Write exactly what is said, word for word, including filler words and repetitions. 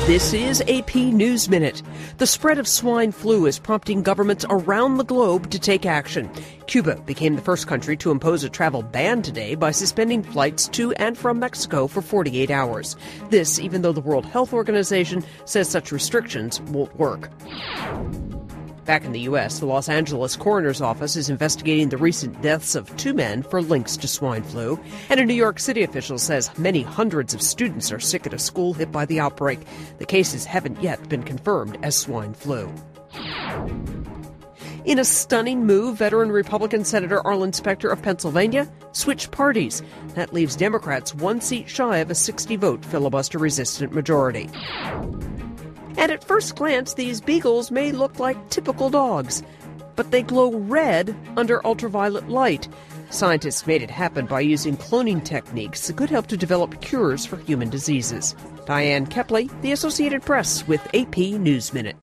This is A P News Minute. The spread of swine flu is prompting governments around the globe to take action. Cuba became the first country to impose a travel ban today by suspending flights to and from Mexico for forty-eight hours. This, even though the World Health Organization says such restrictions won't work. Back in the U S, the Los Angeles coroner's office is investigating the recent deaths of two men for links to swine flu. And a New York City official says many hundreds of students are sick at a school hit by the outbreak. The cases haven't yet been confirmed as swine flu. In a stunning move, veteran Republican Senator Arlen Specter of Pennsylvania switched parties. That leaves Democrats one seat shy of a sixty-vote filibuster-resistant majority. And at first glance, these beagles may look like typical dogs, but they glow red under ultraviolet light. Scientists made it happen by using cloning techniques that could help to develop cures for human diseases. Diane Kepley, The Associated Press, with A P News Minute.